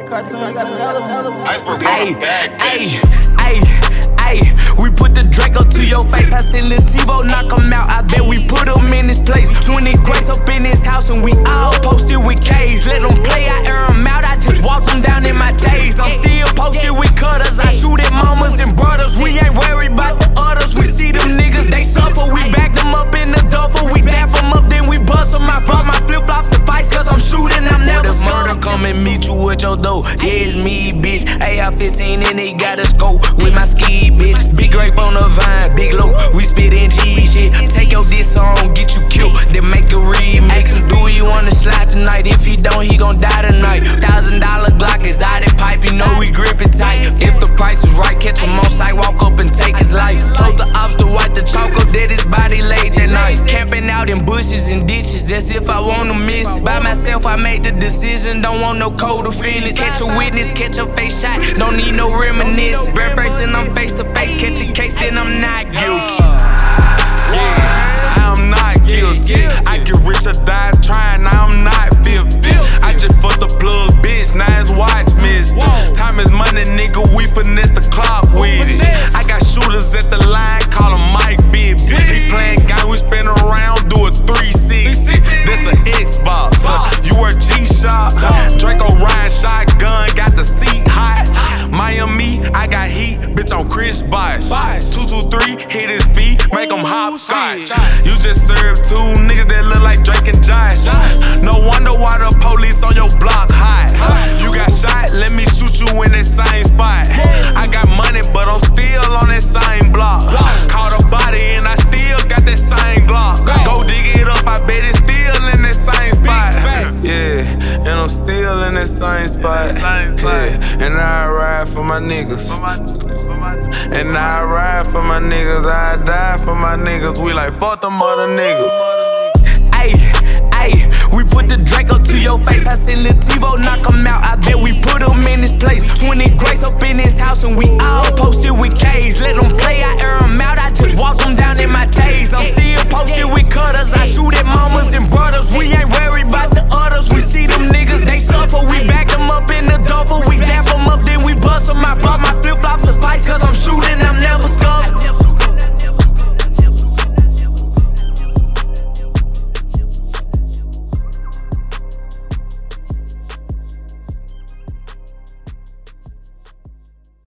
We put the Draco to your face. I send Lil Tivo, knock him out. I bet we put him in his place. 20 grace up in his house, and we all posted with K's. Let them play, I air them out. I just walk them down in my J's. I'm still posted with cutters. I shoot at mamas and brothers. We ain't worried about the others. We see them niggas, they suffer. We back them up in the duffel. We dap them up, then we bust them. I brought my flip flops and fights, cause I'm shooting. I'm never scared. Come and meet you with your dough. Yeah, it's me, bitch. AR-15 and they got a scope with my ski, bitch. Big grape on the vine, big low. We spit in G shit. Take your diss song, get you killed, then make a remix. Ask him, do he wanna slide tonight? If he don't, he gon' die tonight. $1,000 Glock is out that pipe, you know we grip it tight. If the price is right, catch him on sight, walk up and take his life. Told the ops to wipe the chalk up, dead his body late that night. Camping out in bushes and ditches, that's if I wanna miss it. By myself, I made the decision, don't want no co-defendant. Catch a witness, catch a face shot, don't need no reminisce. Bare face and I'm face to face, catch a case, then I'm not guilty. Yeah, I'm not guilty. I get rich or die trying, I'm not 50. I just fucked the plug, bitch, now his watch missing. Time is money, nigga, we finesse the clock with it. I got shooters at the line, call him Mike Bibby. He playing game, we spin around, do a 360. That's an Xbox. You wear G-Shock. Draco riding shotgun, got the seat hot. Miami, I got heat, bitch, I'm Chris Bosh. 223, hit his feet, make him hopscotch. You just served two niggas that look like Drake and Josh. No wonder why the police on your block hot. You got shot, let me shoot you in that same spot. I got money, but I'm still on that same block. Caught a body and I still got that same Glock. Go dig it up, I bet it's still in that same spot. Yeah, and I'm still in that same spot. Yeah, and I ride for my niggas. And I ride for my niggas, I die for my niggas. We like fuck them other niggas. We put the Draco to your face. I send Lil Tivo, knock him out. I bet we put him in his place. 20 grace up in his house, and we all post